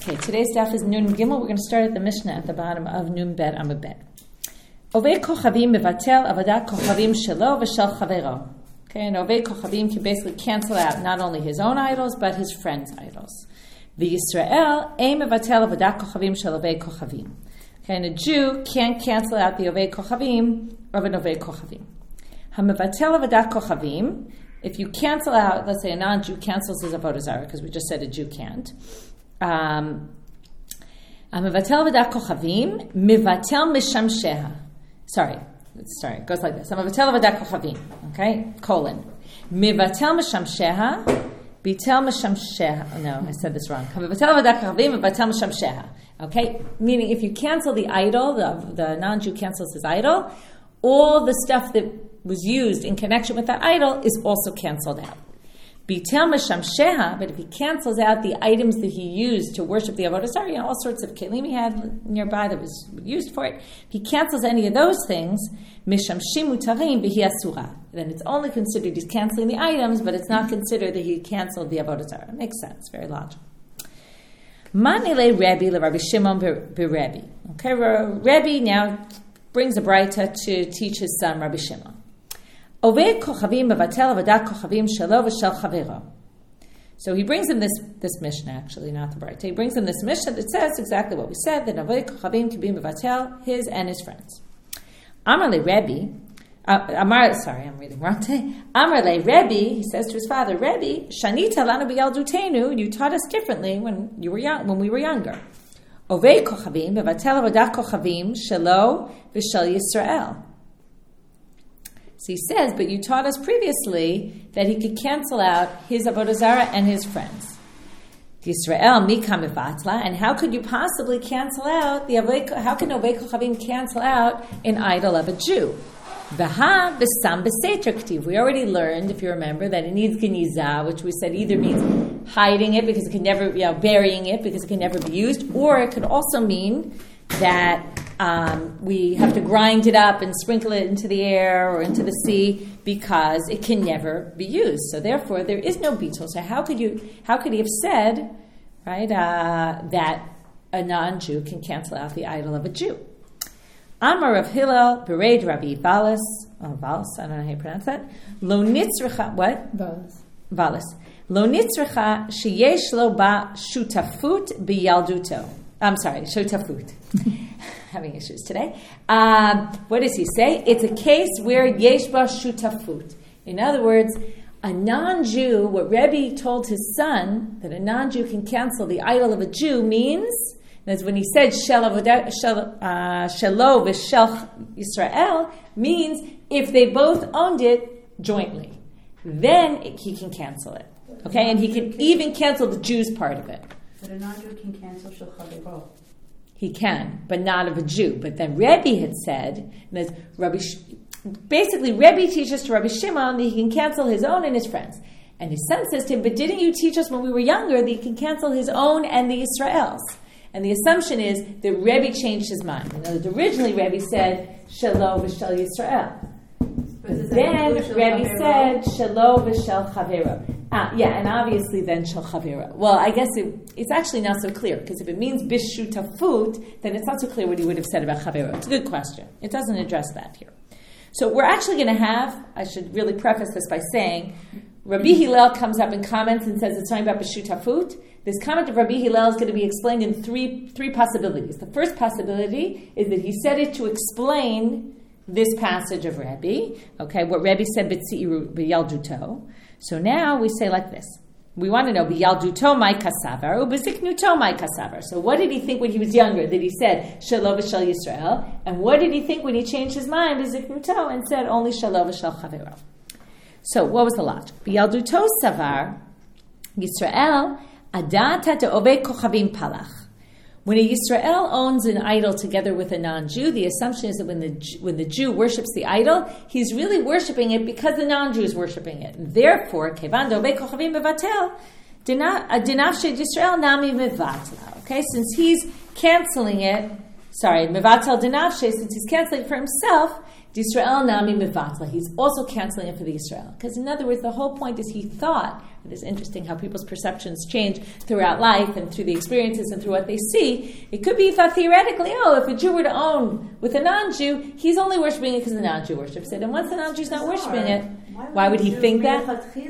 Okay, today's daf is Nun Gimel. We're going to start at the Mishnah at the bottom of Nun Bet Amud Bet. Ovei kochavim mevatel avodat kochavim shelo v'shel chavero. Okay, and Ovei kochavim can basically cancel out not only his own idols, but his friends' idols. The Yisrael ein mevatel avodat kochavim shel Ovei kochavim. Okay, and a Jew can't cancel out the Ovei kochavim of an Ovei kochavim. HaMevatel avodat kochavim, if you cancel out, let's say a non-Jew cancels his avodah zarah, because we just said a Jew can't. Mevatel v'dak kochavim, mevatel mishamsheha. Sorry, it goes like this. Mevatel v'dak kochavim, okay, colon. Mevatel mishamsheha, bitel mishamsheha. No, I said this wrong. Mevatel v'dak kochavim, mevatel mishamsheha. Okay, meaning if you cancel the idol, the non-Jew cancels his idol, all the stuff that was used in connection with that idol is also canceled out. Bitel mishamsheha, but if he cancels out the items that he used to worship the avodah zarah, all sorts of kelim he had nearby that was used for it, if he cancels any of those things, mishamshim mutarim v'hi asura. Then it's only considered he's canceling the items, but it's not considered that he canceled the avodah zarah. Makes sense, very logical. Manile Rebbe leRabbi Shimon beRebbe. Okay, Rebbe now brings a braita to teach his son Rabbi Shimon. Ovei kochavim mevatel avodat kochavim shelo v'shel chavero. So he brings him this Mishnah, actually, not the Braita. He brings him this Mishnah that says exactly what we said, that Ovei kochavim can be mevatel his and his friends. Amar le Rebbe, I'm reading wrong today. Amar le Rebbe, he says to his father, Rebbe, shanita lanu b'yaldutenu, you taught us differently when we were younger. Ovei kochavim mevatel avodat kochavim shelo v'shel Yisrael. So he says, but you taught us previously that he could cancel out his avodah zarah and his friends. Yisrael mikam mevatla, and how could you possibly cancel out how can Ovei kochavim cancel out an idol of a Jew? V'ha b'sam b'seiter k'tiv. We already learned, if you remember, that it needs genizah, which we said either means hiding it because it can never, burying it because it can never be used, or it could also mean that we have to grind it up and sprinkle it into the air or into the sea because it can never be used. So therefore, there is no beetle. So how could he have said, right, that a non-Jew can cancel out the idol of a Jew? Amar of Hillel, Bereid Rabbi Valis, I don't know how you pronounce that. Lo nitzrecha, what? Valis. Lo nitzrecha sheyesh lo ba shutafut b'yalduto. I'm sorry, shutafut. Having issues today. What does he say? It's a case where yesh ba shutafut. In other words, a non-Jew, what Rebbe told his son, that a non-Jew can cancel the idol of a Jew means, that's when he said shelo v'shel Yisrael, means if they both owned it jointly, then he can cancel it. Okay, and he can even cancel the Jews part of it. But a non-Jew can cancel shel chavero. He can, but not of a Jew. But then Rebbe had said that basically Rebbe teaches to Rabbi Shimon that he can cancel his own and his friends. And his son says to him, but didn't you teach us when we were younger that he can cancel his own and the Yisraels? And the assumption is that Rebbe changed his mind. In other words, originally Rebbe said, Shelo v'shel Yisrael. Then Rebbe said, Shelo v'shel Chavero. And obviously then Shel Chavero. Well, I guess it's actually not so clear, because if it means Bishutafut, then it's not so clear what he would have said about Chavero. It's a good question. It doesn't address that here. So we're actually going to have, I should really preface this by saying, Rabbi Hillel comes up and comments and says it's talking about Bishutafut. This comment of Rabbi Hillel is going to be explained in three possibilities. The first possibility is that he said it to explain this passage of Rebbe, okay, what Rebbe said b'yalduto. So now we say like this. We want to know b'yalduto mai kasavar u'b'ziknuto mai kasavar. So what did he think when he was younger that he said shelo v'shel Yisrael? And what did he think when he changed his mind b'ziknuto and said only shelo v'shel chavero? So what was the logic? B'yalduto savar Yisrael adata de'ovei kochavim palach. When a Yisrael owns an idol together with a non-Jew, the assumption is that when the Jew worships the idol, he's really worshiping it because the non-Jew is worshiping it. Therefore, kevan dovei kochavim mevatel, dinafshe Yisrael nami mevatla. Okay, since he's canceling it, mevatel dinafshe, since he's canceling it for himself, D'Yisrael nami mevatla. He's also canceling it for the Israel. Because in other words, the whole point is he thought, it is interesting how people's perceptions change throughout life and through the experiences and through what they see. It could be thought theoretically, if a Jew were to own with a non-Jew, he's only worshiping it because the non-Jew worships it. And once the non-Jew's not worshiping it, why would he think that?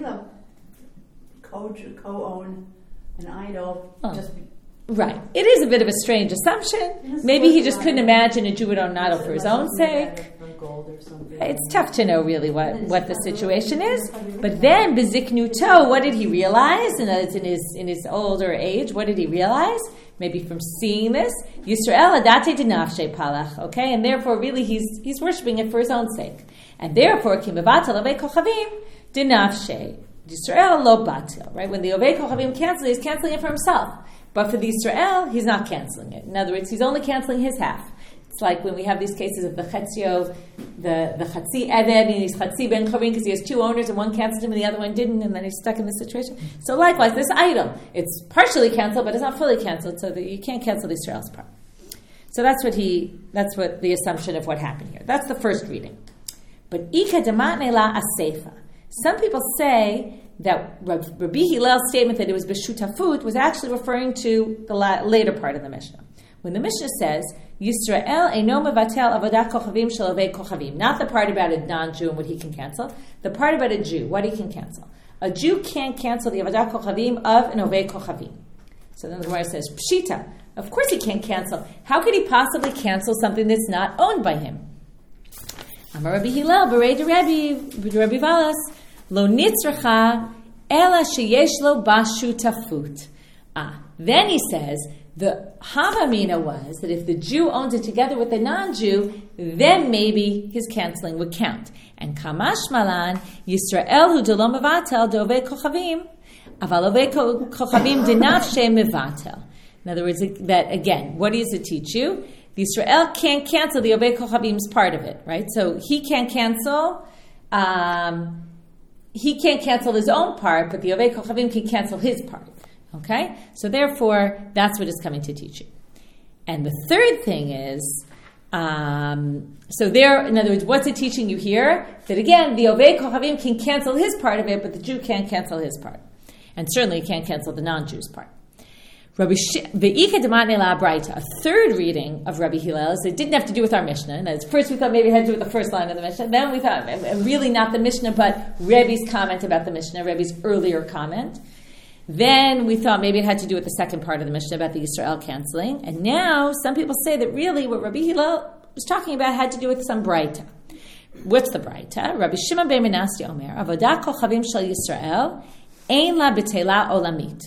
Co-own an idol, Right. It is a bit of a strange assumption. Maybe he just couldn't imagine a Jew would own an idol for his own sake. It's tough to know really what the situation is. But then, Beziknuto, what did he realize? And it's in his older age, what did he realize? Maybe from seeing this, Yisrael adate dinafshe palach. Okay, and therefore, really, he's worshiping it for his own sake, and therefore, kimevatal avei kochavim dinafshe Yisrael lo batil. Right, when the avei kochavim cancels, he's canceling it for himself. But for the Yisrael, he's not canceling it. In other words, he's only canceling his half. It's like when we have these cases of the Chetzio, the Chatzi Eved, and he's Chatzi Ben Chavin, because he has two owners, and one canceled him and the other one didn't, and then he's stuck in this situation. So likewise, this item, it's partially canceled, but it's not fully canceled, so that you can't cancel the Yisrael's part. So that's what the assumption of what happened here. That's the first reading. But Ika Dematne La Aseifa. Some people say that Rabbi Hillel's statement that it was b'shutafut was actually referring to the later part of the Mishnah. When the Mishnah says, Yisrael eino mevatel avodat kochavim shel avei kochavim, not the part about a non-Jew and what he can cancel, the part about a Jew, what he can cancel. A Jew can't cancel the avodat kochavim of an avei kochavim. So then the Gemara says, Pshita, of course he can't cancel. How could he possibly cancel something that's not owned by him? Amar Rabbi Hillel, Berei de Rabbi Valas, Lo nitzracha ela sheyesh lo bashutafut. Then he says the havamina was that if the Jew owns it together with the non-Jew, then maybe his canceling would count. And kamash malan Yisrael hu delo mevatel dove kochavim aval ove kochavim dinafshe mevatel. In other words, that again, what does it teach you? The Yisrael can't cancel the ove kochavim's part of it, right? So he can't cancel. He can't cancel his own part, but the Ovei Kochavim can cancel his part. Okay? So therefore, that's what it's coming to teach you. And the third thing is, so there, in other words, what's it teaching you here? That again, the Ovei Kochavim can cancel his part of it, but the Jew can't cancel his part. And certainly he can't cancel the non-Jew's part. A third reading of Rabbi Hillel is it didn't have to do with our Mishnah. And first we thought maybe it had to do with the first line of the Mishnah. Then we thought really not the Mishnah, but Rebbe's comment about the Mishnah, Rebbe's earlier comment. Then we thought maybe it had to do with the second part of the Mishnah about the Yisrael canceling. And now some people say that really what Rabbi Hillel was talking about had to do with some Braita. What's the Braita? Rabbi Shimon ben Menashe Omer, Avodat Kochavim Shel Yisrael, Ein La B'Teila Olamit.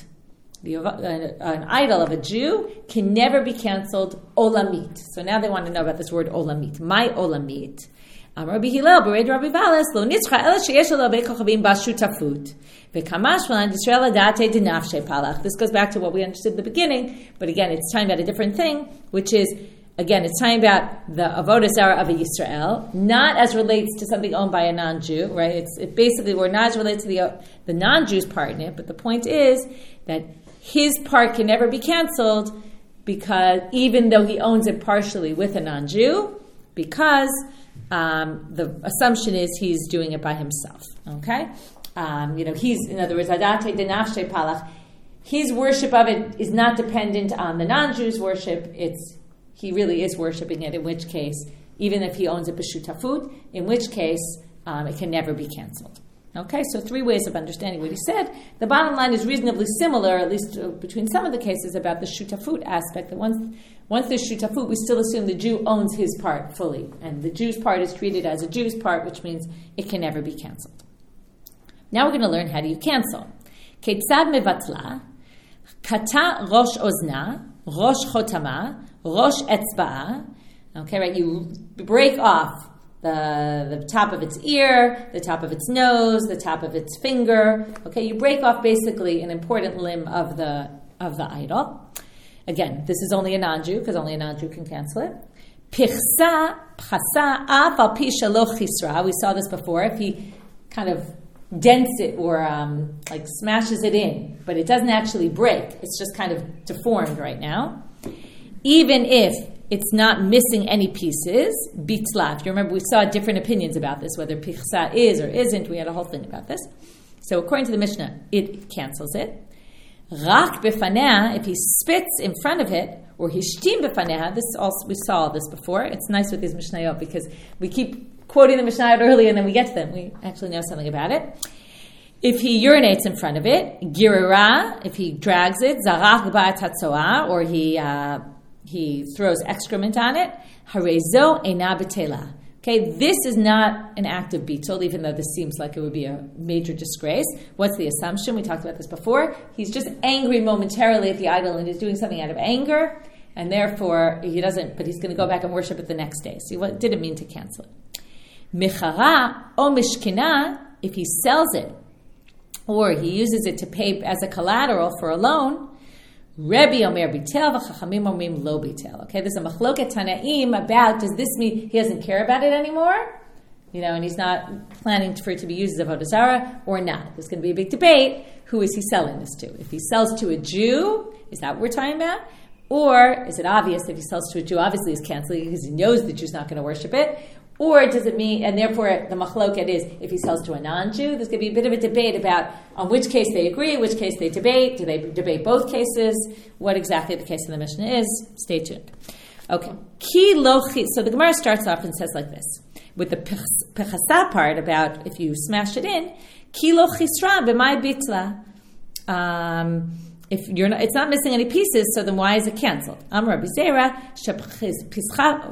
An idol of a Jew can never be canceled olamit. So now they want to know about this word olamit. My olamit. Rabbi Hillel, Bered Rabbi Valas, Lo nitzcha ela sheyesh lo avei kochavim bashutafut. V'kamash malan Yisrael adate dinafshe palach. This goes back to what we understood at the beginning, but again, it's talking about a different thing, which is, again, it's talking about the avodah zarah of a Yisrael, not as relates to something owned by a non-Jew, right? It basically, we're not as related to the non-Jew's part in it, but the point is that his part can never be canceled because even though he owns it partially with a non-Jew, because the assumption is he's doing it by himself. Okay, he's, in other words, adate denafshe palach. His worship of it is not dependent on the non-Jew's worship. He really is worshiping it. In which case, even if he owns it b'shutafut, in which case it can never be canceled. Okay, so three ways of understanding what he said. The bottom line is reasonably similar, at least between some of the cases, about the shutafut aspect. That once there's shutafut, we still assume the Jew owns his part fully. And the Jew's part is treated as a Jew's part, which means it can never be canceled. Now we're going to learn how do you cancel. Ketzad mevatla, kata rosh ozna, rosh chotama, rosh etzba'a. Okay, right, you break off the top of its ear, the top of its nose, the top of its finger. Okay, you break off basically an important limb of the idol. Again, this is only a non-Jew because only a non-Jew can cancel it. Pichsa pchasa af al pi shelo chisra. We saw this before. If he kind of dents it or smashes it in, but it doesn't actually break. It's just kind of deformed right now. Even if it's not missing any pieces, bitla. If you remember, we saw different opinions about this, whether pichsa is or isn't. We had a whole thing about this. So according to the Mishnah, it cancels it. Rak befaneh, if he spits in front of it, or hishtim befaneh, this also, we saw this before. It's nice with these Mishnayot because we keep quoting the Mishnayot early and then we get to them. We actually know something about it. If he urinates in front of it, girira, if he drags it, zarak ba'at hatzoah, or he throws excrement on it, harezo eina betela. Okay, this is not an act of bittul, even though this seems like it would be a major disgrace. What's the assumption? We talked about this before. He's just angry momentarily at the idol and is doing something out of anger, and therefore he doesn't, but he's going to go back and worship it the next day. See, what didn't mean to cancel it. Mechara o mishkina, if he sells it, or he uses it to pay as a collateral for a loan, Rebbe Omer bitel v'chachamim omrim lo bitel. Okay, there's a machloket tanaim about, does this mean he doesn't care about it anymore? And he's not planning for it to be used as avodah zarah or not. There's going to be a big debate. Who is he selling this to? If he sells to a Jew, is that what we're talking about? Or is it obvious if he sells to a Jew, obviously he's canceling it because he knows the Jew's not going to worship it? Or does it mean, and therefore the machloket is, if he sells to a non-Jew, there's going to be a bit of a debate about on which case they agree, which case they debate. Do they debate both cases? What exactly the case in the Mishnah is? Stay tuned. Okay. Ki lochi. So the Gemara starts off and says like this, with the pechasa part about if you smash it in, ki lo chisra b'mai bitla. If you're not, it's not missing any pieces, so then why is it canceled? Amar Rabbi Zera, pchasa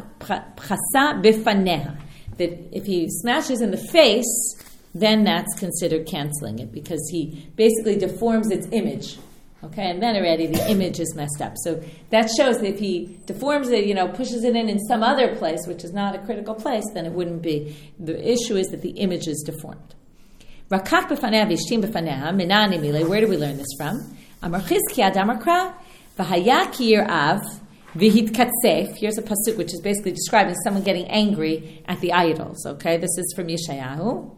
bifaneha. That if he smashes in the face, then that's considered canceling it because he basically deforms its image. Okay, and then already the image is messed up. So that shows that if he deforms it, pushes it in some other place, which is not a critical place, then it wouldn't be. The issue is that the image is deformed. Rakach bifaneha v'ishtim bifaneha minani mile. Where do we learn this from? Amar Chizki Adam Akra, v'haya ki yirav v'hitkatzef. Here's a pasuk which is basically describing someone getting angry at the idols. Okay, this is from Yeshayahu.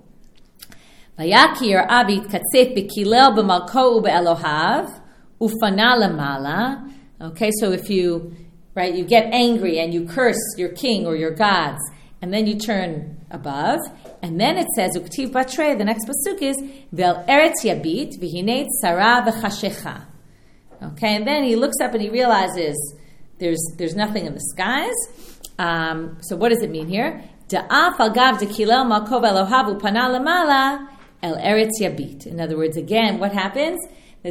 V'haya ki yirav v'hitkatzef b'kilel b'malko u'be'elohav ufana lamala. Okay, so if you get angry and you curse your king or your gods, and then you turn above, and then it says, Uktiv Batre, the next pasuk is, Vel Eretz Yabit, V'hinei Tzara V'chashecha. Okay, and then he looks up and he realizes there's nothing in the skies. So what does it mean here? Da'af al gav dekilel malkov elohav upana lamala el Eretz Yabit. In other words, again, what happens?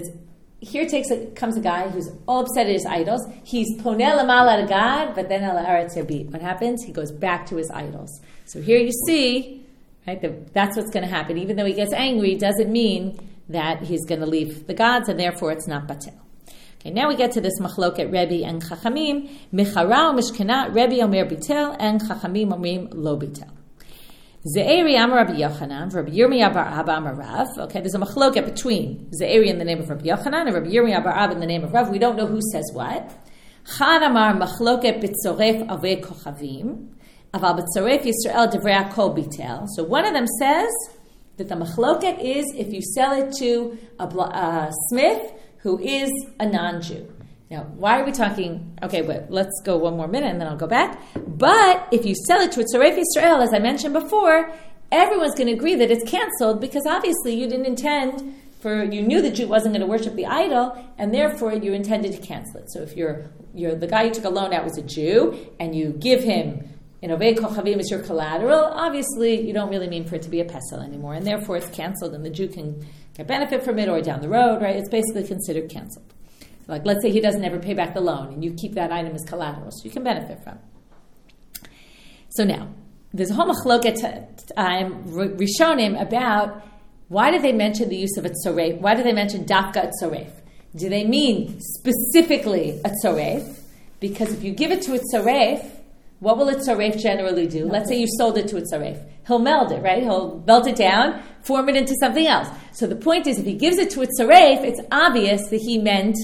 Here comes a guy who's all upset at his idols. He's ponel lamala to God, but then el Eretz Yabit. What happens? He goes back to his idols. So here you see, that's what's going to happen. Even though he gets angry, doesn't mean that he's going to leave the gods, and therefore it's not batel. Okay, now we get to this machloket Rebbe and Chachamim. Mechara mishkana Rebbe omer bitel, and Chachamim omrim lo bitel. Ze'eri amar Rabbi Yochanan, Rabbi Yirmiyah bar Abba amar Rav. Okay, there's a machloket between Ze'eri in the name of Rabbi Yochanan and Rabbi Yirmiyah bar Abba in the name of Rav. We don't know who says what. Chad amar machloket b'tzoref avei kochavim. Aval b'tzoref Yisrael devrei kol bitel. So one of them says that the machloket is if you sell it to a smith who is a non-Jew. Now, why are we talking? Okay, but let's go one more minute and then I'll go back. But if you sell it to a Tzoref Yisrael, as I mentioned before, everyone's going to agree that it's canceled because obviously you didn't intend you knew the Jew wasn't going to worship the idol, and therefore you intended to cancel it. So if you're the guy you took a loan out was a Jew, and you give him Ovei Kochavim as your collateral, obviously you don't really mean for it to be a pesel anymore, and therefore it's canceled, and the Jew can get benefit from it or down the road, right? It's basically considered canceled. Like, let's say he doesn't ever pay back the loan, and you keep that item as collateral, so you can benefit from it. So now, there's a whole machloket Rishonim about why did they mention the use of a tzoref? Why did they mention dafka a tzoref? Do they mean specifically a tzoref? Because if you give it to a tzoref, what will a tzoref generally do? Let's say you sold it to a tzoref. He'll meld it, right? He'll melt it down, form it into something else. So the point is, if he gives it to a tzoref, it's obvious that he meant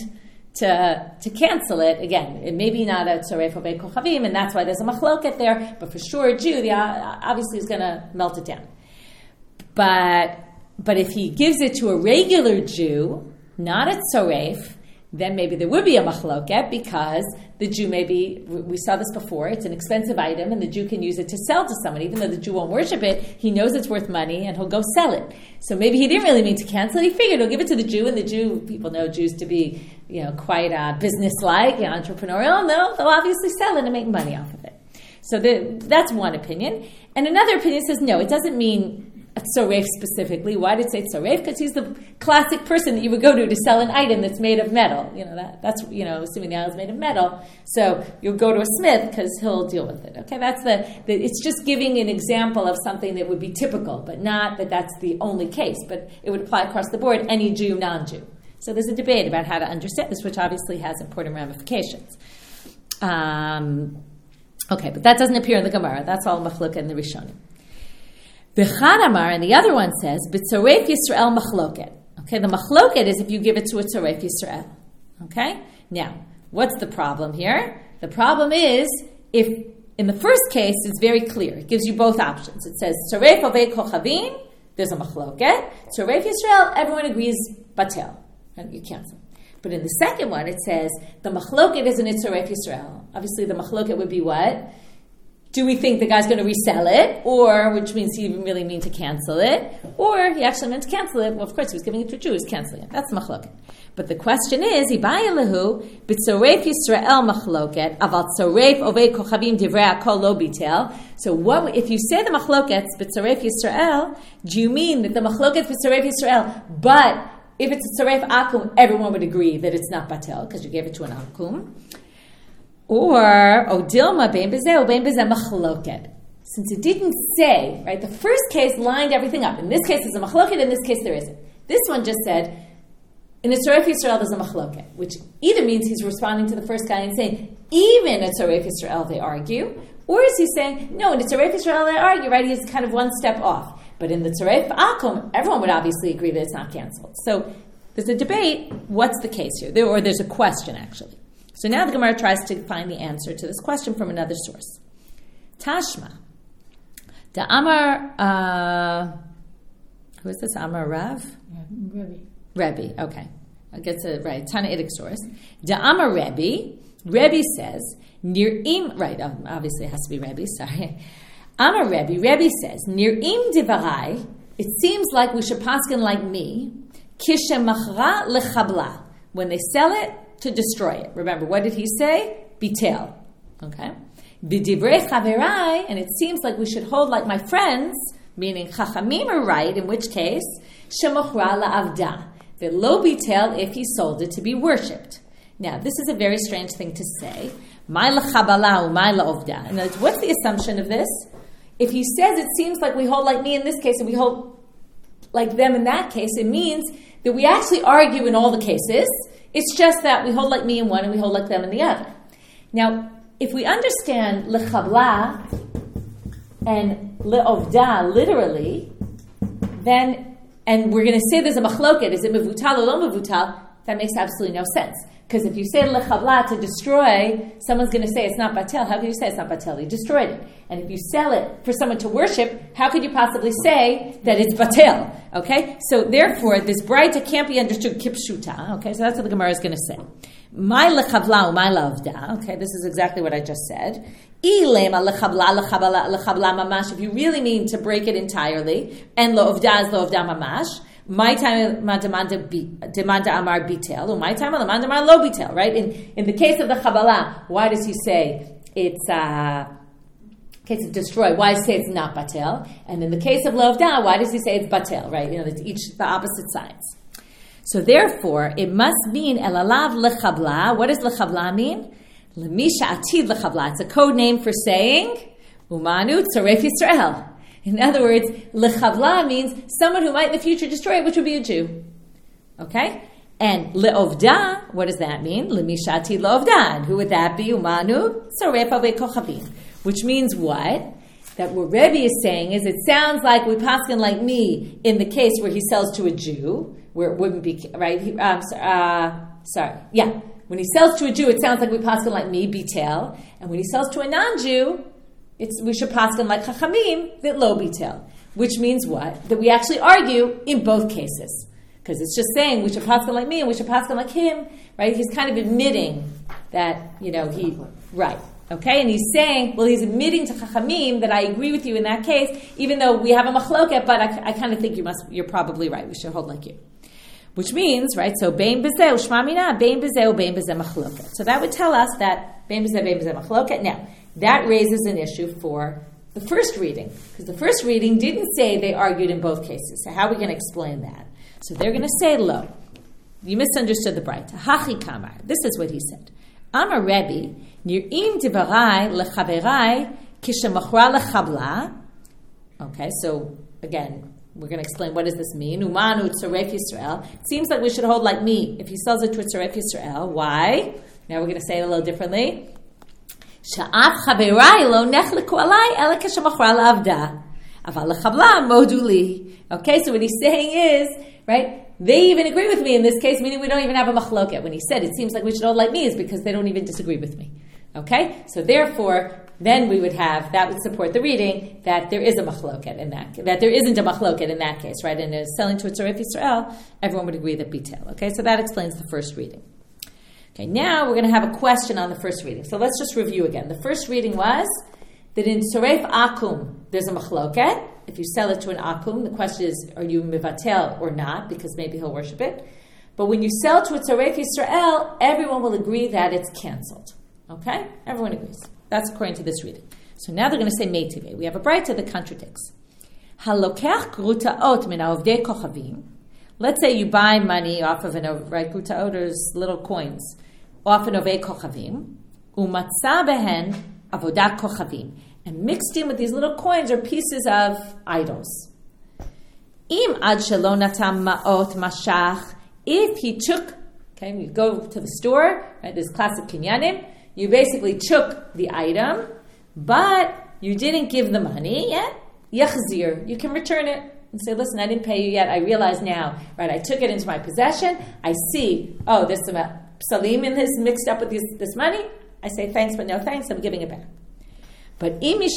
to cancel it. Again, it may be not a tzoref ovei kochavim, and that's why there's a machloket there, but for sure a Jew, obviously is going to melt it down. But if he gives it to a regular Jew, not a tzoref, then maybe there would be a machloket because the Jew we saw this before, it's an expensive item and the Jew can use it to sell to someone. Even though the Jew won't worship it, he knows it's worth money and he'll go sell it. So maybe he didn't really mean to cancel it. He figured he'll give it to the Jew, and the Jew, people know Jews to be quite business-like and entrepreneurial. No, they'll obviously sell it and make money off of it. So that's one opinion. And another opinion says, no, it doesn't mean a tzoref specifically. Why did it say tzoref? Because he's the classic person that you would go to sell an item that's made of metal. That's assuming the item is made of metal. So you'll go to a smith because he'll deal with it. Okay, that's it's just giving an example of something that would be typical, but not that that's the only case. But it would apply across the board, any Jew, non-Jew. So there's a debate about how to understand this, which obviously has important ramifications. Okay, but that doesn't appear in the Gemara. That's all Machlokes in the Rishonim. The Chadamar, and the other one says, B'tzoref Yisrael Machloket. Okay, the Machloket is if you give it to a Tzoref Yisrael. Okay? Now, what's the problem here? The problem is, if in the first case, it's very clear. It gives you both options. It says, Tzoref Ovei Kochavim, there's a Machloket. Tzoref Yisrael, everyone agrees, Batel. And you cancel. But in the second one, it says, the Machloket is an Tzoref Yisrael. Obviously, the Machloket would be what? Do we think the guy's going to resell it? Or, which means he didn't really mean to cancel it. Or, he actually meant to cancel it. Well, of course, he was giving it to a Jew, he's canceling it. That's the Machloket. But the question is, Ibayalahu, B'tzoref Yisrael Machloket, Aval Tzoref Ovei Kochavim Divrei Akol Lo Bitel. So if you say the Machlokets, B'tzoref Yisrael, do you mean that the Machlokets B'tzoref Yisrael, but if it's a Tzoref Akum, everyone would agree that it's not Batel, because you gave it to an Akum? Or, Dilma bein bezeh, or bein bezeh machloket. Since it didn't say, right, the first case lined everything up. In this case, there's a machloket, in this case, there isn't. This one just said, in a Tzoref Yisrael, there's a machloket, which either means he's responding to the first guy and saying, even in a Tzoref Yisrael, they argue, or is he saying, no, in a Tzoref Yisrael, they argue, right, he's kind of one step off. But in the Tzoref Akum, everyone would obviously agree that it's not canceled. So there's a debate, what's the case here? Or there's a question, actually. So now the Gemara tries to find the answer to this question from another source. Tashma. The Amar, who is this? Amar Rav? Yeah, Rebbe, okay. I guess it right. Tanaitic source. The Amar Rebbe says, Nir'im, right, obviously it has to be Rebbe, sorry. Amar Rebbe says, Nir'im divarai, it seems like we should paskin like me, kishem machra lechabla, when they sell it, to destroy it. Remember, what did he say? Bitel. Okay? B'divrei chaverai, and it seems like we should hold like my friends, meaning chachamim are right, in which case, shemochra la'avda, that lo bitel if he sold it to be worshipped. Now, this is a very strange thing to say. My la'chabala my la'ovda. And what's the assumption of this? If he says it seems like we hold like me in this case and we hold like them in that case, it means that we actually argue in all the cases. It's just that we hold like me in one and we hold like them in the other. Now, if we understand lechabla and le'ovda literally, then, and we're going to say there's a machloket, is it mevutal or lo mevutal, that makes absolutely no sense. Because if you say lechabla to destroy, someone's going to say it's not batel. How can you say it's not batel? You destroyed it. And if you sell it for someone to worship, how could you possibly say that it's batel? Okay? So therefore, this braita can't be understood kipshuta. Okay? So that's what the Gemara is going to say. My lechavla my lavda. Okay? This is exactly what I just said. Ilema lechabla mamash. If you really mean to break it entirely, and lo'ovda is lo'ovda mamash. My time demanda amar bitel, or my time demanda amar lo bitel. Right? In the case of the Kabbalah, why does he say it's case of destroy? Why does he say it's not batel? And in the case of lovda, why does he say it's batel? Right? It's each the opposite sides. So therefore, it must mean elalav lechabla. What does lechabla mean? Lemisha atid lechabla. It's a code name for saying umanu tzoref Yisrael. In other words, lechavla means someone who might in the future destroy it, which would be a Jew. Okay? And le'ovda, what does that mean? Lemishati le'ovda. And who would that be? Umanu tzoref avei kochavim. Which means what? That what Rebbe is saying is it sounds like we paskin like me in the case where he sells to a Jew, where it wouldn't be, right? Yeah. When he sells to a Jew, it sounds like we paskin like me, bitel. And when he sells to a non-Jew, we should paskin like chachamim that lo bitel, which means what? That we actually argue in both cases. Because it's just saying we should paskin like me and we should paskin like him, right? He's kind of admitting that, right. Okay, and he's saying, well, he's admitting to Chachamim that I agree with you in that case, even though we have a machloket, but I kind of think you're probably right. We should hold like you. Which means, right, so bein bezeh u'shma mina, bein bezeh u'bein bezeh machloket. So that would tell us that bein bezeh machloket. Now, that raises an issue for the first reading, because the first reading didn't say they argued in both cases. So how are we going to explain that? So they're going to say, lo, you misunderstood the Braita. Hachi kamar. This is what he said. Amar Rebbe, nir'im divarai lechaverai kishemachra lechabla. Okay, so again, we're going to explain what does this mean. Umanu tzaref Yisrael. It seems like we should hold like me if he sells it to a tzaref Yisrael. Why? Now we're going to say it a little differently. Sha'af chaverai lo nechleku alai ela kishemachra le'avda. Aval lechabla moduli. Okay, so what he's saying is, right, they even agree with me in this case, meaning we don't even have a machloket. When he said it seems like we should hold like me is because they don't even disagree with me. Okay? So therefore, then we would have, that would support the reading that there is a machloket in that there isn't a machloket in that case, right? And selling to a tzaref Yisrael, everyone would agree that bitel. Okay? So that explains the first reading. Okay, now we're going to have a question on the first reading. So let's just review again. The first reading was that in tzaref akum, there's a machloket. If you sell it to an akum, the question is, are you mivatel or not? Because maybe he'll worship it. But when you sell to a tzaref Yisrael, everyone will agree that it's canceled. Okay? Everyone agrees. That's according to this reading. So now they're going to say meitive. We have a braita that contradicts. Halokech grutaot min ha'ovdei kochavim. Let's say you buy money off of grutaot is little coins, off an ovdei kochavim, umatza behen avodat kochavim. And mixed in with these little coins are pieces of idols. Im ad shelo natam ma'ot mashach. If he took, okay, you go to the store, right, this classic kinyanim, you basically took the item, but you didn't give the money yet, yachzir, you can return it and say, listen, I didn't pay you yet, I realize now, right, I took it into my possession, I see, oh, there's some salim in this mixed up with this money, I say thanks, but no thanks, I'm giving it back. But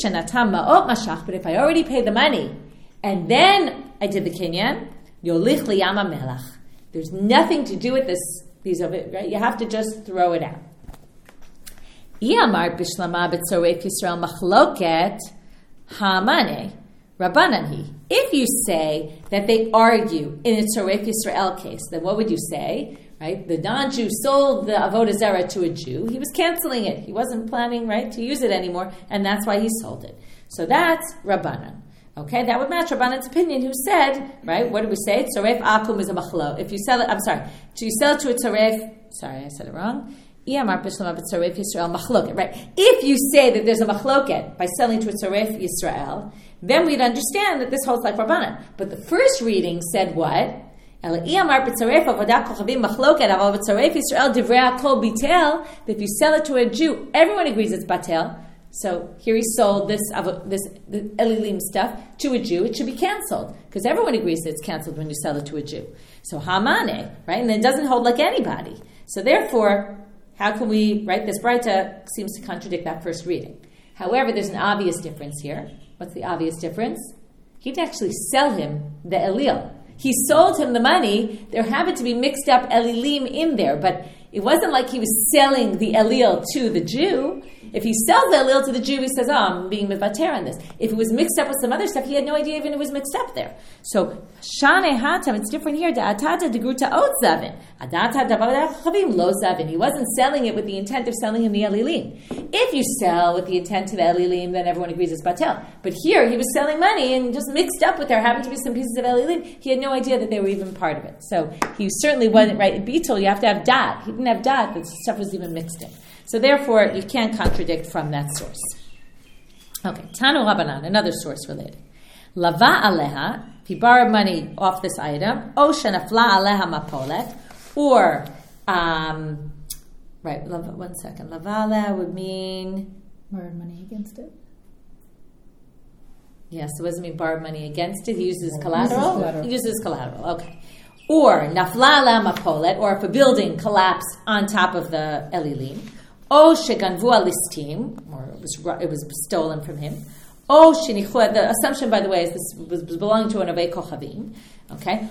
if I already paid the money and then I did the kinyan, yolich liyam melach. There's nothing to do with these of it, right? You have to just throw it out. Iyamar bishlama b'tzoref Yisrael machloket ha'amane rabbananhi. If you say that they argue in a tzoref Yisrael case, then what would you say? Right? The non-Jew sold the avodah zarah to a Jew. He was canceling it. He wasn't planning, right, to use it anymore, and that's why he sold it. So that's Rabbanan. Okay, that would match Rabbanan's opinion, who said, right, what did we say? Tzoref akum is a machlo. If you sell it, you sell it to a tzoref, I said it wrong. Right? If you say that there's a machloket by selling to a tzoref Yisrael, then we'd understand that this holds like Rabbanan. But the first reading said what? That if you sell it to a Jew, everyone agrees it's batel. So here he sold this elilim stuff to a Jew. It should be canceled because everyone agrees that it's canceled when you sell it to a Jew. So hamane, right? And it doesn't hold like anybody. So therefore, how can we, right? This braita seems to contradict that first reading. However, there's an obvious difference here. What's the obvious difference? He didn't actually sell him the elil. He sold him the money. There happened to be mixed up elilim in there, but it wasn't like he was selling the elil to the Jew. If he sells the elil to the Jew, he says, I'm being mivater on this. If it was mixed up with some other stuff, he had no idea even it was mixed up there. So, shane hatam, it's different here. Da'atata degruta ot zavin. Adata davada chavim lo zavin. He wasn't selling it with the intent of selling him the elilim. If you sell with the intent to the elilim, then everyone agrees it's batel. But here, he was selling money and just mixed up with there happened to be some pieces of elilim. He had no idea that they were even part of it. So, he certainly wasn't, right? In Beetle, you have to have dat. He didn't have dat, but stuff was even mixed in. So therefore, you can't contradict from that source. Okay, Tanu Rabbanan, another source related. Lava aleha, if he borrowed money off this item, o shenafla aleha mapolet, or, right, one second, lava aleha would mean... Borrowed money against it? Yes, so what does it mean, borrowed money against it? He uses collateral? He uses collateral, okay. Or, nafla aleha mapolet, or if a building collapsed on top of the elilim, O sheganvu alistim, or it was stolen from him. The assumption, by the way, is this was belonging to an Ovei Kochavim. Okay.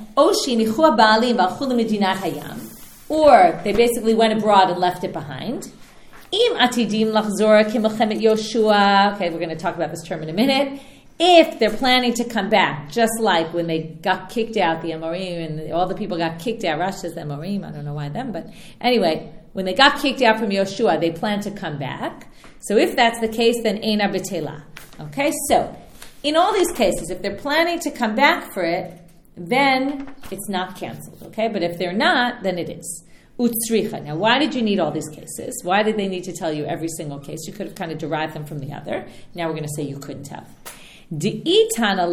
Or they basically went abroad and left it behind. Im atidim lachzor kimilchemet Yoshua. Okay, we're going to talk about this term in a minute. If they're planning to come back, just like when they got kicked out, the Amorim, and all the people got kicked out. Rashi says the Amorim, I don't know why them, but anyway, when they got kicked out from Yoshua, they plan to come back. So if that's the case, then Eina B'Tela. Okay, so in all these cases, if they're planning to come back for it, then it's not canceled. Okay, but if they're not, then it is. Utsricha. Now, why did you need all these cases? Why did they need to tell you every single case? You could have kind of derived them from the other. Now we're going to say you couldn't have. If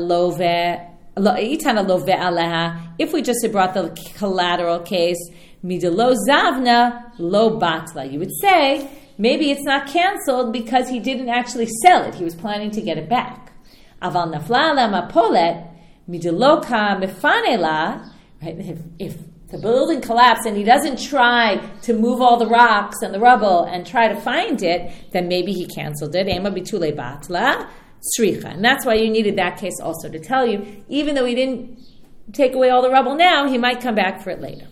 we just had brought the collateral case, midelo zavna lo batla, you would say maybe it's not canceled because he didn't actually sell it. He was planning to get it back. Aval nafla ala mapolet midelo ka mefanela. Right? If the building collapsed and he doesn't try to move all the rocks and the rubble and try to find it, then maybe he canceled it. Ema bitule batla. Sricha. And that's why you needed that case also to tell you, even though he didn't take away all the rubble now, he might come back for it later.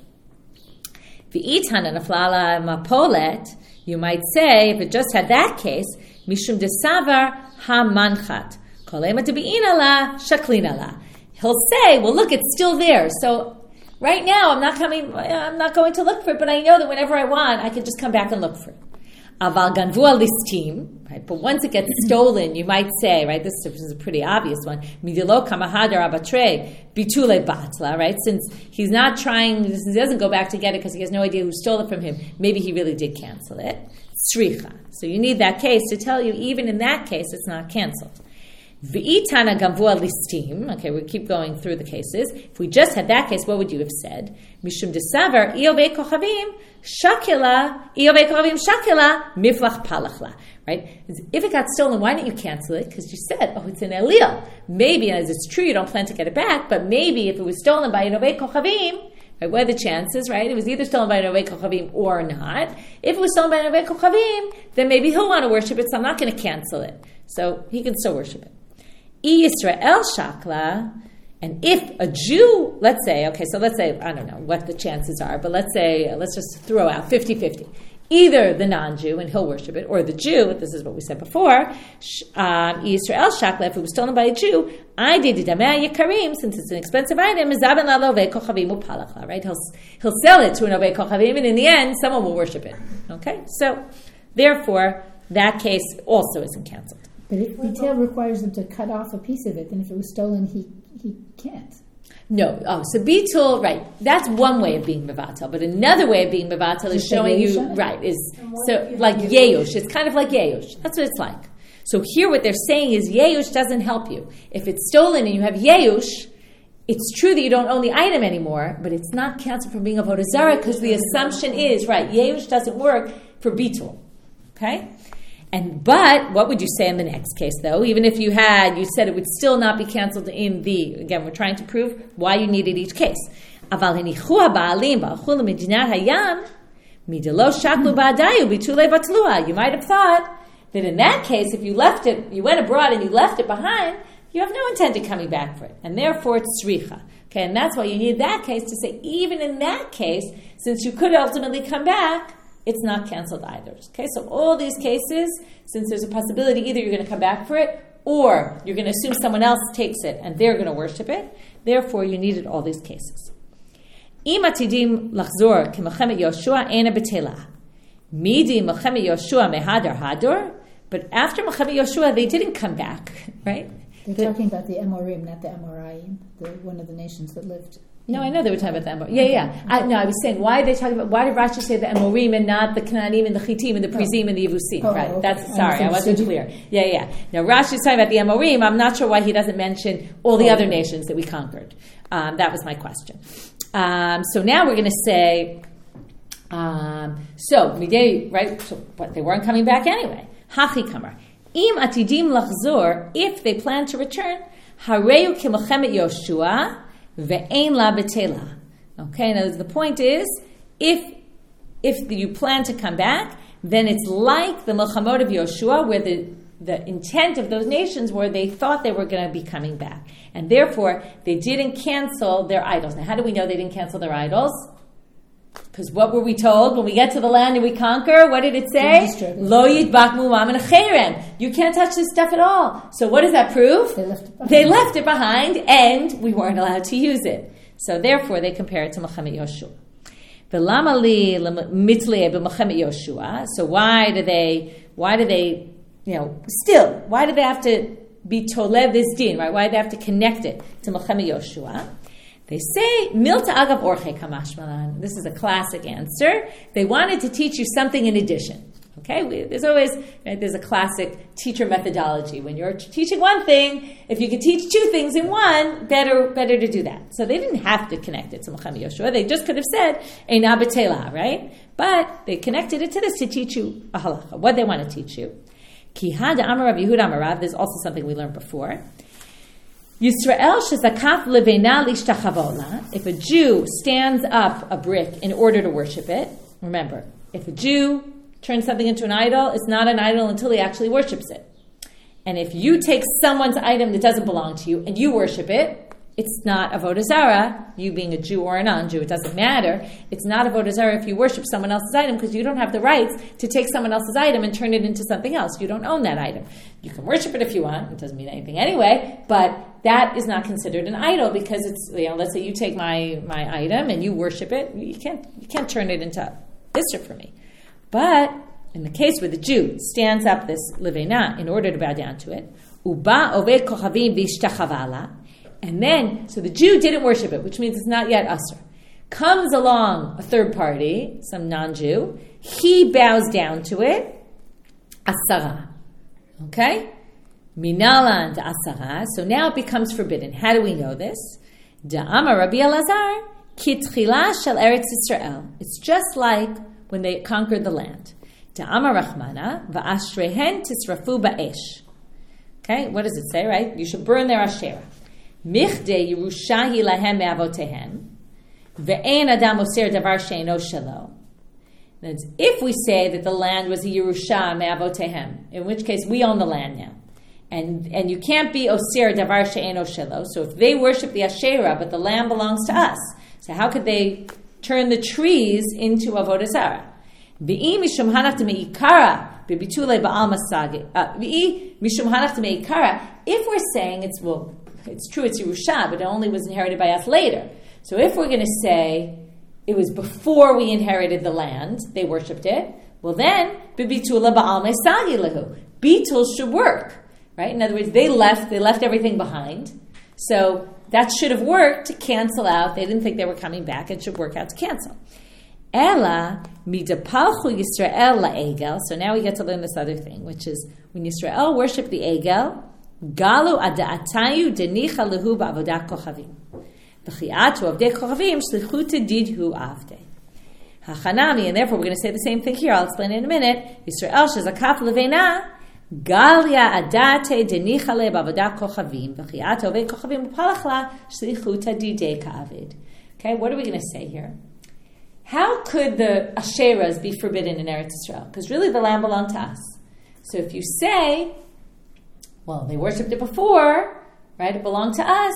V'itana naflala mapolet, you might say, if it just had that case, mishum desavar ha-manchat, kolema tebi'ina la, shaklina la. He'll say, well, look, it's still there. So right now, I'm not going to look for it, but I know that whenever I want, I can just come back and look for it. Aval ganvu listim, right? But once it gets stolen, you might say, right? This is a pretty obvious one. Midilo kamahadar abatre bitule batla, right? Since he's not trying, he doesn't go back to get it because he has no idea who stole it from him. Maybe he really did cancel it. Sricha. So you need that case to tell you, even in that case, it's not canceled. V'itana gamvua listim. Okay, we keep going through the cases. If we just had that case, what would you have said? Mishum desavar iovei kochavim shakila miflach palachla. Right? If it got stolen, why didn't you cancel it? Because you said, oh, it's an elil. Maybe, as it's true, you don't plan to get it back, but maybe if it was stolen by an ovei kochavim, right, what are the chances, right? It was either stolen by an ovei kochavim or not. If it was stolen by an ovei kochavim, then maybe he'll want to worship it, so I'm not going to cancel it. So he can still worship it. Yisrael shakla, and if a Jew, let's say, I don't know what the chances are, but let's just throw out 50-50. Either the non-Jew, and he'll worship it, or the Jew, this is what we said before, Yisrael shakla, if it was stolen by a Jew, I did it, since it's an expensive item, right? He'll sell it to an ovei kochavim, and in the end, someone will worship it. Okay? So, therefore, that case also isn't canceled. But if Bitel requires them to cut off a piece of it, then if it was stolen, he can't. No. Oh, so Bitul, right. That's one way of being Mevatel. But another way of being Mevatel is showing you, right, is so like Yeush. It's kind of like Yeush. That's what it's like. So here what they're saying is Yeush doesn't help you. If it's stolen and you have Yeush, it's true that you don't own the item anymore, but it's not canceled from being Avodah Zarah because the assumption is, right, Yeush doesn't work for Bitul. Okay? But what would you say in the next case, though? Even if you said it would still not be canceled in again, we're trying to prove why you needed each case. You might have thought that in that case, if you left it, you went abroad and you left it behind, you have no intent of coming back for it. And therefore it's sricha. Okay, and that's why you need that case to say, even in that case, since you could ultimately come back, it's not canceled either. Okay, so all these cases, since there's a possibility either you're going to come back for it or you're going to assume someone else takes it and they're going to worship it, therefore you needed all these cases. Im atidim lachzor k'melchemet Yoshua ena betela. Midi melchemet Yoshua mehadar hador. But after melchemet Yoshua, they didn't come back, right? They're talking about the Amorim, not the Amoraim, one of the nations that lived. No, I know they were talking about the Amorim. Yeah. I was saying, why did Rashi say the Amorim and not the Canaanim and the Chitim and the Prizim and the Yevusim? Right. Okay. I wasn't clear. Yeah. Now Rashi is talking about the Amorim. I'm not sure why he doesn't mention all the other nations that we conquered. That was my question. So now we're going to say, right? But they weren't coming back anyway. Hachi kamar. Im atidim lachzor, if they plan to return, hareu k'melchemet Yoshua ve'ein la betela. Okay, now the point is, if you plan to come back, then it's like the Milchamot of Yoshua, where the intent of those nations were they thought they were going to be coming back. And therefore, they didn't cancel their idols. Now, how do we know they didn't cancel their idols? Because what were we told when we get to the land and we conquer? What did it say? Lo yidbak mu'am and cherem. You can't touch this stuff at all. So what does that prove? They left it behind, and we weren't allowed to use it. So therefore, they compare it to Milchemet Yoshua. So why do they, why do they have to be tolev this din, right? Why do they have to connect it to Milchemet Yoshua? They say, Milta agav orche kamashmalan. This is a classic answer. They wanted to teach you something in addition. Okay? There's a classic teacher methodology. When you're teaching one thing, if you could teach two things in one, better to do that. So they didn't have to connect it to Milchemet Yoshua. They just could have said, Eina b'tela, right? But they connected it to this to teach you a halacha. What they want to teach you. Ki hada amar Rav Yehuda amar Rav. There's also something we learned before. Yisrael shezakaf levena lishtachavola. If a Jew stands up a brick in order to worship it, remember, if a Jew turns something into an idol, it's not an idol until he actually worships it. And if you take someone's item that doesn't belong to you and you worship it, it's not avodah zarah, you being a Jew or a non-Jew, it doesn't matter. It's not avodah zarah if you worship someone else's item because you don't have the rights to take someone else's item and turn it into something else. You don't own that item. You can worship it if you want. It doesn't mean anything anyway, but that is not considered an idol because it's, let's say you take my item and you worship it, you can't turn it into Isser for me. But in the case where the Jew stands up this levena in order to bow down to it, uba oved kochavim v'ishtachavala, and then, so the Jew didn't worship it, which means it's not yet Asr. Comes along a third party, some non-Jew, he bows down to it, Asara. Okay? Minalan to Asara. So now it becomes forbidden. How do we know this? Da'amar Rabbi Elazar, kitchila shel Eretz Yisrael. It's just like when they conquered the land. Da'amar Rachmana, va'ashrehen tisrafu ba'esh. Okay? What does it say, right? You should burn their Asherah. Michde Yerushahi lahem me'avotehem ve'en adam oser davar she'eno shelo. If we say that the land was a Yerusha me'avotehem, in which case we own the land now, and you can't be oser davar she'eno shelo. So if they worship the Asherah, but the land belongs to us, so how could they turn the trees into avodah zarah? V'i mishum hanafta me'ikara bebitule ba'al masagi. V'i mishum hanafta me'ikara. If we're saying it's true, it's Yerusha, but it only was inherited by us later. So if we're going to say it was before we inherited the land, they worshipped it, well then, b'bitula ba'al mesagi lehu. Bitul should work, right? In other words, they left everything behind. So that should have worked to cancel out. They didn't think they were coming back. It should work out to cancel. Ela midapalchu Yisrael la'egel. So now we get to learn this other thing, which is when Yisrael worshipped the egel, Galu ada'atayu denicha lehu ba'avodat kochavim. V'chi'atu avdei kochavim shlichuta didhu avdei. Hachanami, and therefore we're going to say the same thing here. I'll explain it in a minute. Yisrael shezakaf levena galia adate denicha le ba'avodat kochavim. V'chi'atu avdei kochavim upalachla shlichuta didei ka'avid. Okay, what are we going to say here? How could the Asherahs be forbidden in Eretz Yisrael? Because really the land belonged to us. So if you say, well, they worshipped it before, right? It belonged to us.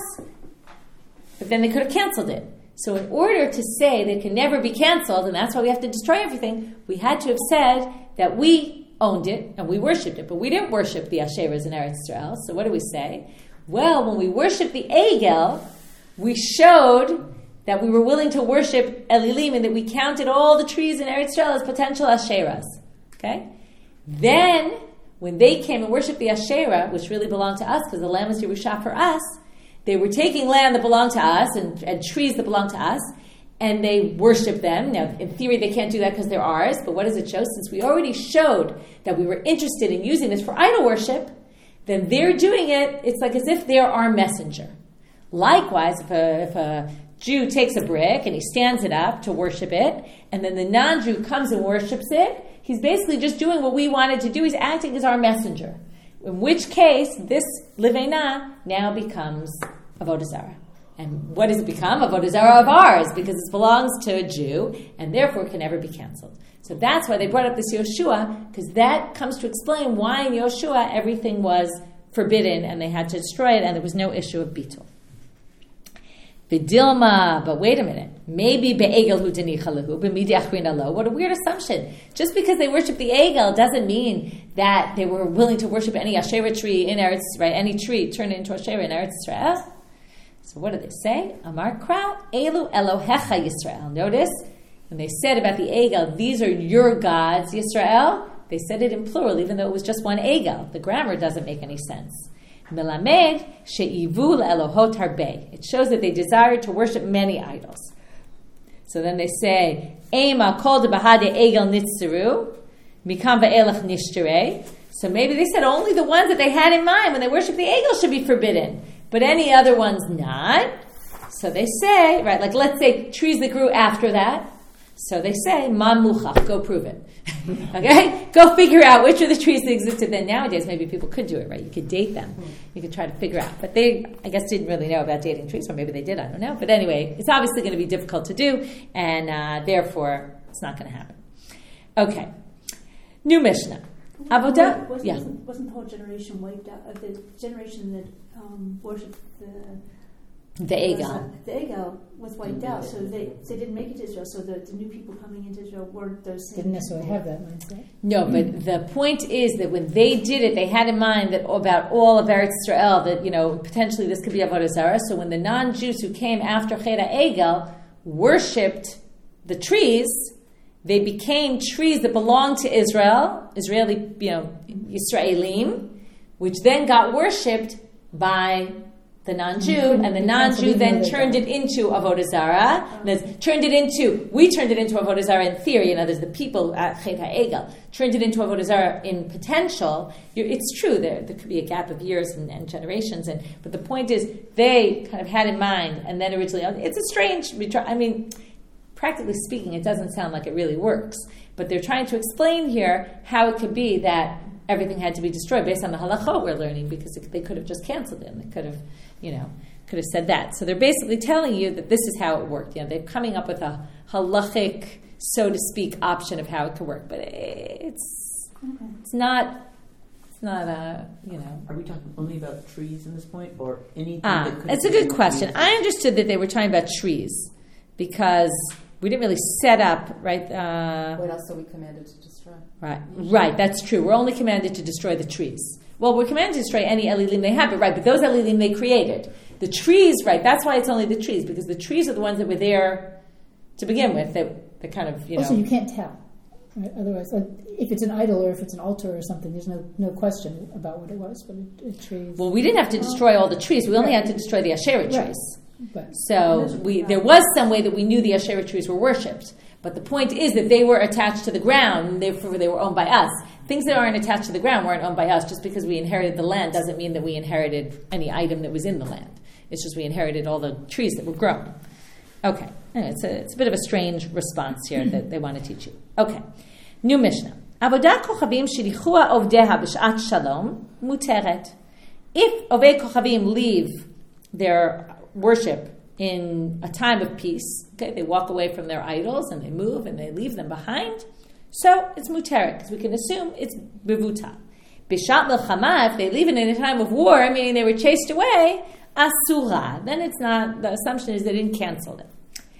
But then they could have canceled it. So in order to say that it can never be canceled, and that's why we have to destroy everything, we had to have said that we owned it and we worshipped it. But we didn't worship the Asherahs in Eretz Yisrael. So what do we say? Well, when we worshipped the Egel, we showed that we were willing to worship Elilim and that we counted all the trees in Eretz Yisrael as potential Asherahs. Okay? Then, when they came and worshipped the Asherah, which really belonged to us because the land was Yerusha for us, they were taking land that belonged to us and trees that belonged to us, and they worshipped them. Now, in theory, they can't do that because they're ours, but what does it show? Since we already showed that we were interested in using this for idol worship, then they're doing it, it's like as if they're our messenger. Likewise, if a Jew takes a brick and he stands it up to worship it, and then the non-Jew comes and worships it, he's basically just doing what we wanted to do. He's acting as our messenger. In which case, this Livena now becomes Avodah Zarah. And what does it become? Avodah Zarah of ours, because it belongs to a Jew, and therefore can never be canceled. So that's why they brought up this Yoshua, because that comes to explain why in Yoshua everything was forbidden, and they had to destroy it, and there was no issue of Bitul. B'dilma, but wait a minute. Maybe be'egel hu denichalahu, b'midi achrina lo. What a weird assumption. Just because they worship the egel doesn't mean that they were willing to worship any Asherah tree in Eretz, right? Any tree, turn it into Asherah in Eretz Yisrael. So what do they say? Amar Kra, Elu Elohecha Yisrael. Notice, when they said about the egel, these are your gods, Yisrael, they said it in plural, even though it was just one egel. The grammar doesn't make any sense. Melamed she'ivu le'elohot harbeh. It shows that they desired to worship many idols. So then they say, Ema kol debahade egel nitzteru, mikam ve'elach nishterei. So maybe they said only the ones that they had in mind when they worshiped the egel should be forbidden, but any other ones not. So they say, right, like let's say trees that grew after that. So they say, ma muchach, go prove it. Okay? Go figure out which of the trees that existed then. Nowadays, maybe people could do it, right? You could date them. You could try to figure out. But they, I guess, didn't really know about dating trees, or maybe they did, I don't know. But anyway, it's obviously going to be difficult to do, and therefore, it's not going to happen. Okay. New Mishnah. Avodah. Wasn't the whole generation wiped out? The generation that worshipped the egel. The egel was wiped out, so they didn't make it to Israel. So the new people coming into Israel weren't those same. Didn't necessarily have that mindset. No, but the point is that when they did it, they had in mind that about all of Eretz Israel, that potentially this could be Avodah Zarah. So when the non-Jews who came after Cheda Egel worshipped the trees, they became trees that belonged to Israel, Israeli, Yisraelim, which then got worshipped by the non-Jew, and the non-Jew then turned it into Avodah Zarah. We turned it into Avodah Zarah in theory. There's the people at Chet HaEgel turned it into Avodah Zarah in potential. It's true there could be a gap of years and generations, but the point is they kind of had in mind, and then originally it's a strange. Practically speaking, it doesn't sound like it really works. But they're trying to explain here how it could be that everything had to be destroyed based on the halachot we're learning, because they could have just canceled it. And they could have said that. So they're basically telling you that this is how it worked. They're coming up with a halachic, so to speak, option of how it could work. But it's not. Are we talking only about trees in this point, or anything? That could it's a good question. I understood that they were talking about trees because we didn't really set up, right? What else are we commanded to destroy? Right, that's true. We're only commanded to destroy the trees. Well, we're commanded to destroy any elilim they have, but those elilim they created. The trees, right, that's why it's only the trees, because the trees are the ones that were there to begin with, that kind of, Also, you can't tell. Right? Otherwise, if it's an idol or if it's an altar or something, there's no question about what it was, but trees... Well, we didn't have to destroy all the trees. We only had to destroy the Asherah trees. Right. So there was some way that we knew the Asherah trees were worshipped. But the point is that they were attached to the ground, and therefore they were owned by us. Things that aren't attached to the ground weren't owned by us. Just because we inherited the land doesn't mean that we inherited any item that was in the land. It's just we inherited all the trees that were grown. Okay. Anyway, it's a bit of a strange response here that they want to teach you. Okay. New Mishnah. Avodah kochavim shilichua ovdeha b'shat shalom muteret. If ovei kochavim leave their worship in a time of peace, okay, they walk away from their idols and they move and they leave them behind, so it's muteret, because we can assume it's bevuta. Bishat melchama, if they leave it in a time of war, meaning they were chased away, asura, then it's not, the assumption is they didn't cancel it.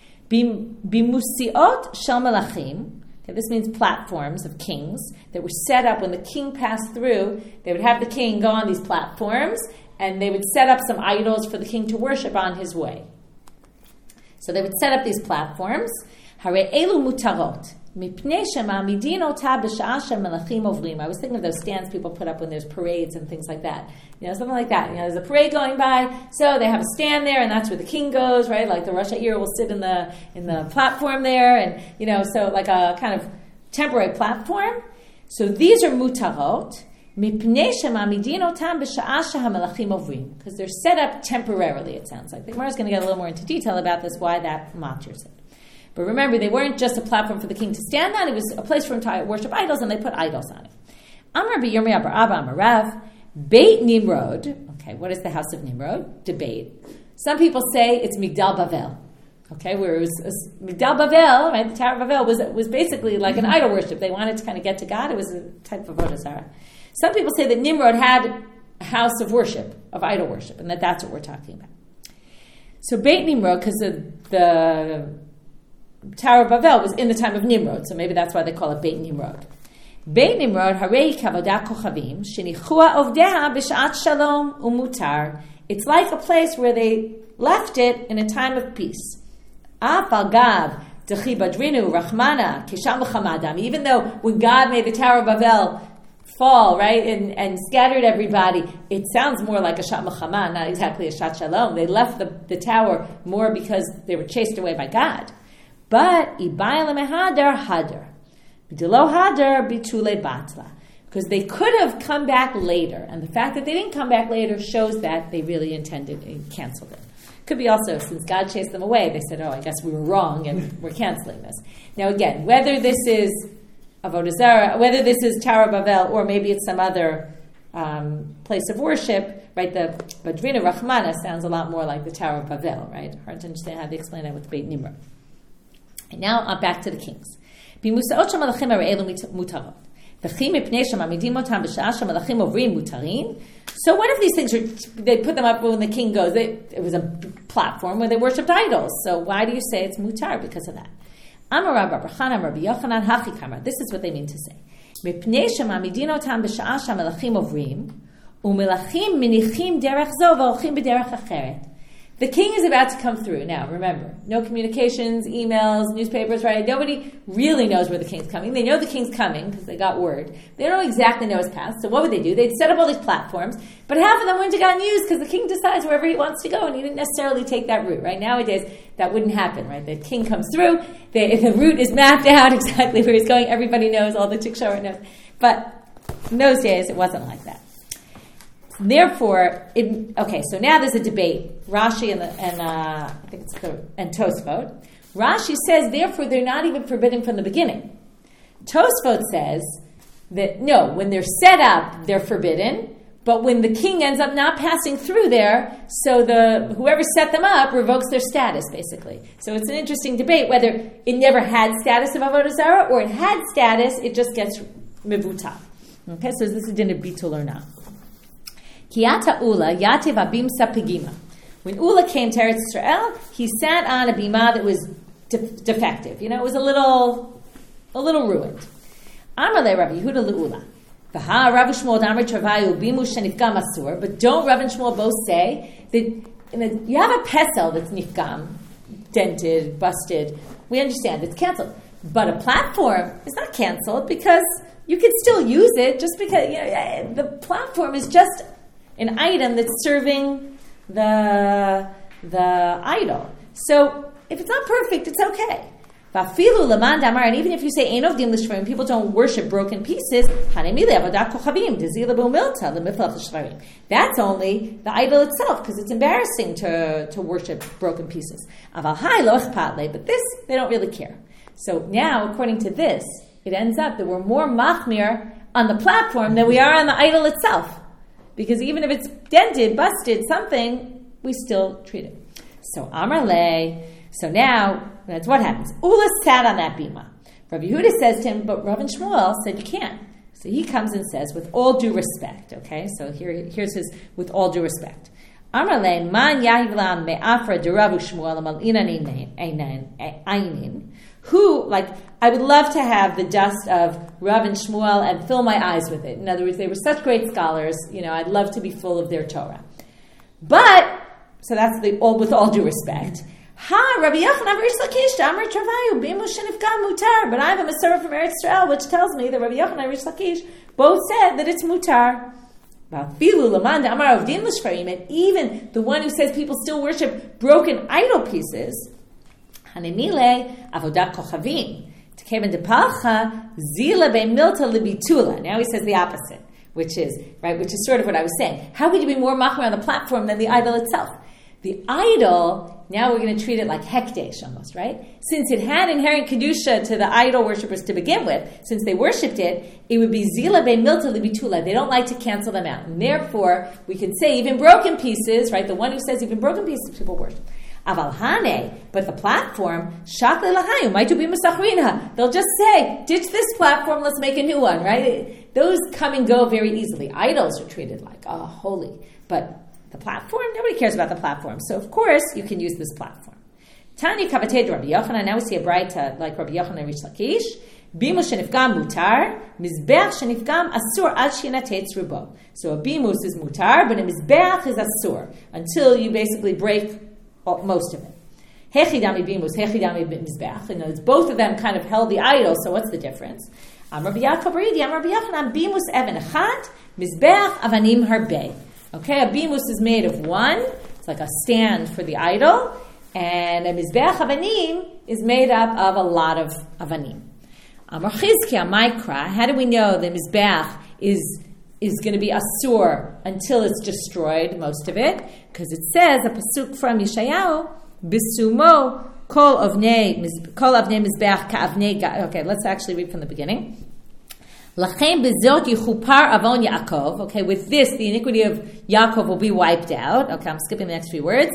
Bimusiot shel melachim, okay, this means platforms of kings that were set up when the king passed through. They would have the king go on these platforms, and they would set up some idols for the king to worship on his way. So they would set up these platforms. Hare elu mutarot. Mipnei shema'amidin otah b'sha'ah shemelachim ovrim. I was thinking of those stands people put up when there's parades and things like that. Something like that. There's a parade going by, so they have a stand there, and that's where the king goes, right? Like the Rosh Ha'ir will sit in the platform there, and so like a kind of temporary platform. So these are mutarot. Because they're set up temporarily, it sounds like. The Gemara is going to get a little more into detail about this, why that matters it. But remember, they weren't just a platform for the king to stand on, it was a place for him to worship idols, and they put idols on it. Amar b'Yirmiyah bar Abba Amar Rav, Beit Nimrod. Okay, what is the house of Nimrod? Debate. Some people say it's Migdal Bavel. Okay, where it was Migdal Bavel, right? The Tower of Babel was basically like an idol worship. They wanted to kind of get to God. It was a type of Avodah Zarah. Some people say that Nimrod had a house of worship, of idol worship, and that's what we're talking about. So Beit Nimrod, because the Tower of Babel was in the time of Nimrod, so maybe that's why they call it Beit Nimrod. Beit Nimrod, harei kavodat kochavim, shenichua ovdeha b'shat shalom umutar. It's like a place where they left it in a time of peace. Af al gav dechi badrinu rachmana kisham v'chamadam. Even though when God made the Tower of Babel fall, right, and scattered everybody, it sounds more like a shat mechama, not exactly a shat shalom. They left the tower more because they were chased away by God. But ibayla mehadar hadar. B'dilo hadar bitule batla. Because they could have come back later. And the fact that they didn't come back later shows that they really intended and canceled it. Could be also, since God chased them away, they said, I guess we were wrong and we're canceling this. Now again, whether this is Avodah Zarah, whether this is Tower of Babel, or maybe it's some other place of worship, right? The Badrina Rachmana sounds a lot more like the Tower of Babel, right? Hard to understand how they explain that with Beit Nimrod. And now back to the kings. So one of these things, they put them up when the king goes. It was a platform where they worshipped idols. So why do you say it's mutar? Because of that. This is what they mean to say. The king is about to come through. Now, remember, no communications, emails, newspapers, right? Nobody really knows where the king's coming. They know the king's coming because they got word. They don't exactly know his path. So what would they do? They'd set up all these platforms, but half of them wouldn't have gotten used because the king decides wherever he wants to go, and he didn't necessarily take that route, right? Nowadays, that wouldn't happen, right? The king comes through. If the route is mapped out exactly where he's going, everybody knows, all the Tiksharet knows. But in those days, it wasn't like that. Therefore, so now there's a debate. Rashi and Tosfot. Rashi says, therefore, they're not even forbidden from the beginning. Tosfot says that no, when they're set up, they're forbidden, but when the king ends up not passing through there, so whoever set them up revokes their status, basically. So it's an interesting debate whether it never had status of Avodah Zarah, or it had status, it just gets mivuta. Okay, so this is din of bitul or not. When Ula came to Eretz Yisrael, he sat on a bima that was defective. It was a little ruined. Amarle Rabbi Yehuda leUla. V'ha Rav Shmuel Damar Travayu bimu shenifgam asur. But don't Rav and Shmuel both say that you have a pesel that's nifgam, dented, busted. We understand it's canceled, but a platform is not canceled because you can still use it. Just because the platform is just an item that's serving the idol. So if it's not perfect, it's okay. And even if you say ein ovdim l'shvarim, people don't worship broken pieces. That's only the idol itself, because it's embarrassing to worship broken pieces. But this, they don't really care. So now, according to this, it ends up that we're more machmir on the platform than we are on the idol itself. Because even if it's dented, busted, something, we still treat it. So Amar Le, so now, that's what happens. Ula sat on that bima. Rav Yehuda says to him, but Rav and Shmuel said you can't. So he comes and says, with all due respect, okay? So here's his, with all due respect. Amar Le, man yahivlam me'afra de Rav Shmuel amal inanin einin. Who, I would love to have the dust of Rav and Shmuel and fill my eyes with it. In other words, they were such great scholars, I'd love to be full of their Torah. But, so that's with all due respect. Rabbi Yochanan Rish Lakish, Amar Travayu, Bimu Shenifgam Mutar. But I have a Masorah from Eretz Yisrael, which tells me that Rabbi Yochanan and Rish Lakish both said that it's Mutar. And even the one who says people still worship broken idol pieces, Hanemile avodat kochavim. Now he says the opposite, which is sort of what I was saying. How could you be more machmir on the platform than the idol itself? The idol, now we're going to treat it like hekdesh almost, right? Since it had inherent kedusha to the idol worshippers to begin with, since they worshipped it, it would be zila be'milta libitula. They don't like to cancel them out. And therefore, we can say even broken pieces, right? The one who says even broken pieces, people worship. Aval hane, but the platform, shakle lahayu, might be misachrina. They'll just say, ditch this platform, let's make a new one, right? Those come and go very easily. Idols are treated like, holy. But the platform, nobody cares about the platform. So of course, you can use this platform. Tani kavatei Rabbi Yochanan, now we see a brighter like Rabbi Yochanan and Rish Lakish. Bimus shenifgam mutar, mizbeach shenifgam asur ad shinatetz rubo. So a bimus is mutar, but a mizbeach is asur, until you basically break most of it. Hechidami bimus, hechidami mizbeach. And it's both of them kind of held the idol, so what's the difference? Rabbi Yaakov Ridi, Rabbi Yochanan, bimus even echat, mizbeach avanim harbei. Okay, a bimus is made of one. It's like a stand for the idol. And a mizbeach avanim is made up of a lot of avanim. Amar Chizkiah Mikra, how do we know the mizbeach is going to be asur until it's destroyed, most of it? Because it says, a pasuk from Yeshayahu, bisumo kol avnei mizbeach ka'avnei ga. Okay, let's actually read from the beginning. Lachem bezot yichupar avon Yaakov. Okay, with this, the iniquity of Yaakov will be wiped out. Okay, I'm skipping the next few words.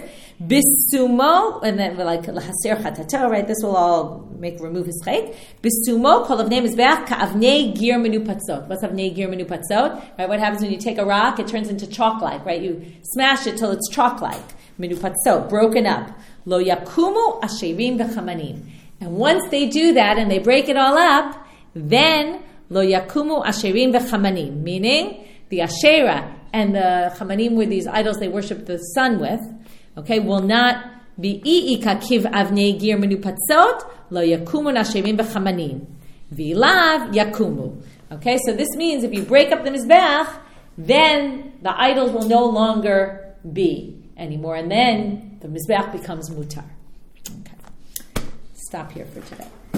Bisumo, and then we're like lahaser chatato, right? This will all remove his chait. Bisumo kol avnei mizbeach ka'avnei gir menupatzot. What's avnei gir menupatzot? Right? What happens when you take a rock? It turns into chalk-like, right? You smash it till it's chalk-like. Menupatzot, broken up. Lo yakumu asherim v'chamanim. And once they do that and they break it all up, then Lo yakumu asherim v'chamanim, meaning the Asherah and the chamanim were these idols they worship the sun with, okay, will not be i'ika kiv avnei gir menupatzot, lo yakumu asherim v'chamanim. V'ilav yakumu. Okay, so this means if you break up the mizbeach, then the idols will no longer be anymore, and then the mizbeach becomes mutar. Okay, stop here for today.